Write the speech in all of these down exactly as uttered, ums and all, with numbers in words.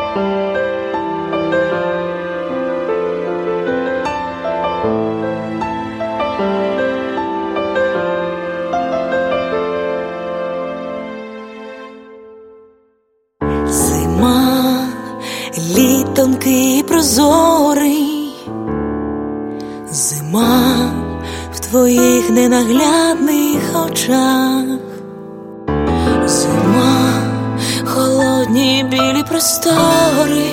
Зима, лід тонкий і прозорий, зима в твоїх ненаглядних очах, зима, холодні білі простори,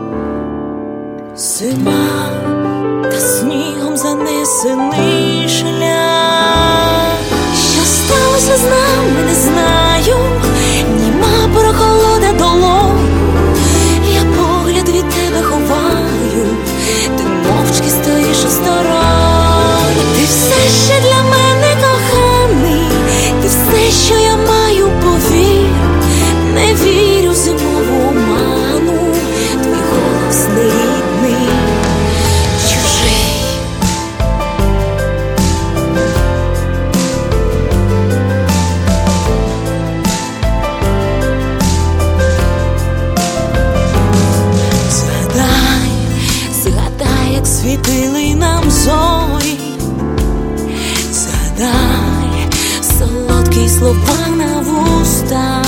зима та снігом занесений шлях. Що сталося з нами, не знаю, німа прохолода долонь. Я погляд від тебе ховаю, ти мовчки стоїш осторонь. Ти все ще для мене коханий, ти все, що я маю, повір. Не вірю в зимову оману, твій голос нерідний, чужий. Згадай, згадай, як світили нам зорі, згадай солодкі слова на вустах.